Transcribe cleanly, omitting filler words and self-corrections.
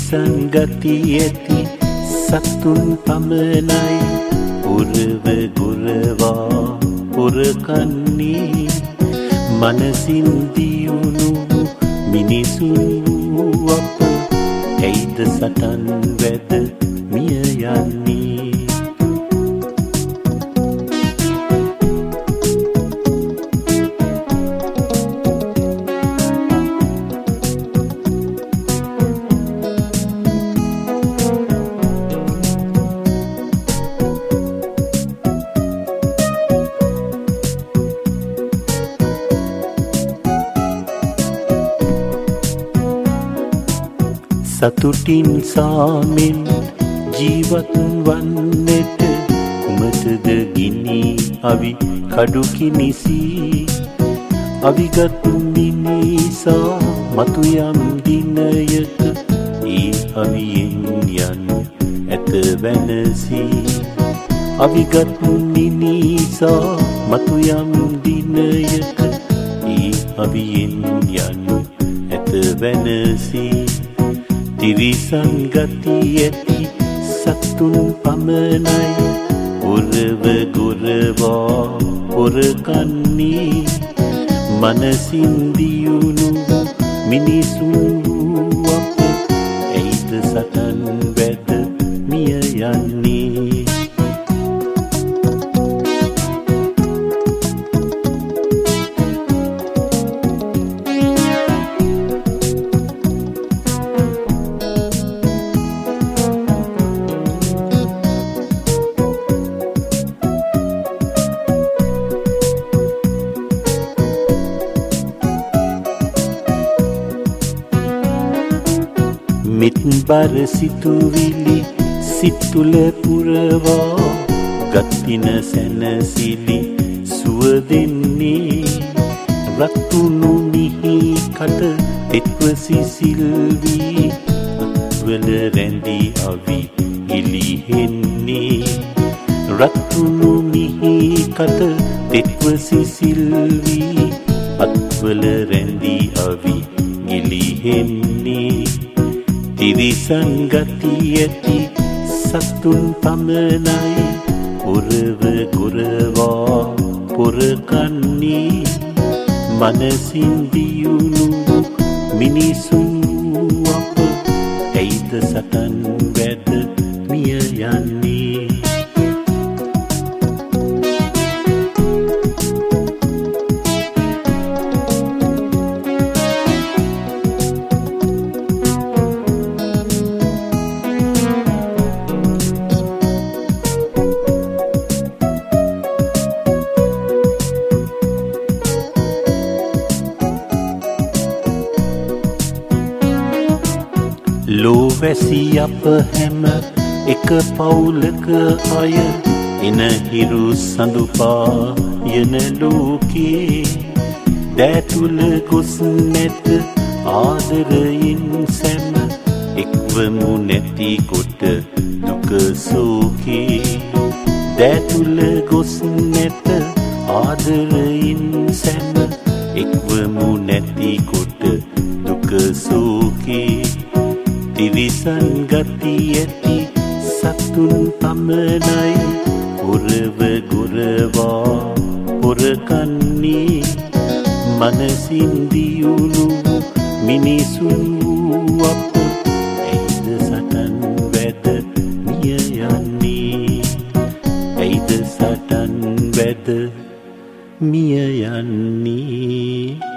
තිරිසන් ගති ඇති සතුන් පමණයි උරව ගුරවා පුරකන්නේ මනසින් දියුණු මිනිසුන් වූ අප ඇයිද සටන් වැද මිය යන්නේ සතුටින් සාමෙන් ජීවත් වන්නට කුමටද ගිනි අවි කඩු කිනිසි අවිගත් මිනිසා මතු යම් දිනයක ඒ අවියෙන් යනු ඇත වෙනසි අවිගත් මිනිසා මතු යම් දිනයක ඒ අවියෙන් යනු ඇත වෙනසි තිරිසන් ගති ඇති සතුන් පමණයි උරව ගුරවා පුරකන්නේ මනසින් දියුණු මිනිසුන් වූ අප ඇයිද සටන් වැද මිය යන්නේ මිත්බර සිතුවිලි සිත්තුල පුරවා ගත්තින සැනසිලි සුව දෙන්නේ රත්තුණු මිහි කට තෙත්ව සිසිල්වී අත්වල රැඳි අවි එලිහෙන්නේ රත්තුණු මිහි කට තෙත්ව සිසිල්වී අත්වල රැඳි අවි එලිහෙන්නේ තිරිසන් ගති ඇති සතුන් පමණයි උරව ගුරවා පුරකන්නේ මනසින් දියුණු මිනිසුන් වූ අප ඇයිද සටන් වැද මිය යන්නේ ලෝවැසි අප හැම එක පවුලක අය එන හිරු සඳුපා යන ලෝකේ දෑතුල ගොස් නැත ආදරයෙන් සැම එක්වමු නැති කොට දුක සෝකේ දෑතුල ගොස් නැත ආදරයෙන් සැම එක්වමු නැති කොට දුක සෝකේ තිරිසන් ගති ඇති සතුන් පමණයි උරව ගුරවා පුරකන්නේ මනසින් දියුණු මිනිසුන් වූ අප ඇයිද සටන් වැද මිය යන්නේ ඇයිද සටන් වැද මිය යන්නේ